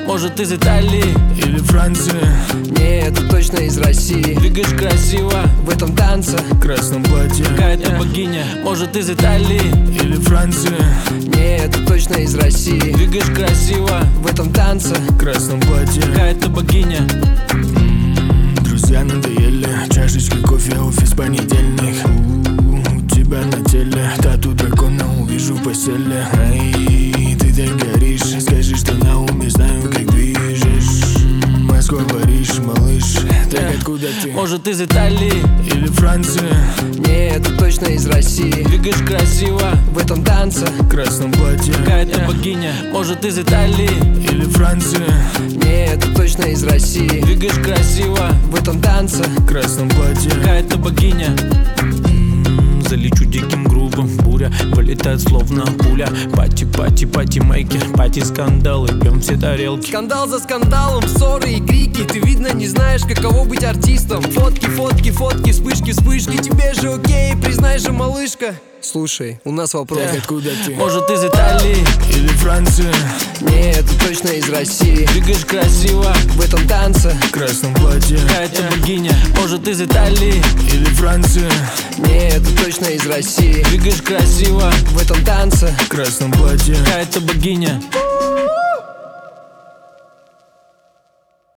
может из Италии или Франции. Не, это точно из России. Двигаешь красиво В этом танце В красном платье. какая-то богиня, может из Италии или Франции. Не, это точно из России. Двигаешь красиво В этом танце В красном платье. какая-то богиня. Друзья надоели, чашечки кофе, офис понедельник. У тебя на теле тату дракона увижу в постели. Ай, ты так горишь, скажи, что на уме, знаю, как движешь. Москва, Париж, малыш, так откуда ты? Может из Италии Или Франции. Не, это точно из России. двигаешь красиво В этом танце В красном платье. какая-то богиня, может из Италии Или Франции. Не, это точно из России. двигаешь красиво В этом танце В красном платье. какая-то богиня. Залечу диким грубым, буря вылетает словно пуля. Пати, пати, пати, мейкер, пати, скандалы, пьем все тарелки. Скандал за скандалом, ссоры и крики. Ты, видно, не знаешь, каково быть артистом. Фотки, фотки, фотки, вспышки, вспышки. Тебе же окей, признай же, малышка. Слушай, у нас вопрос. Так откуда ты? Может из Италии Или Франции. Не, это точно из России. двигаешь красиво В этом танце В красном платье. какая-то богиня, может из Италии Или Франции. Не, это точно из России. двигаешь красиво В этом танце В красном платье. какая-то богиня.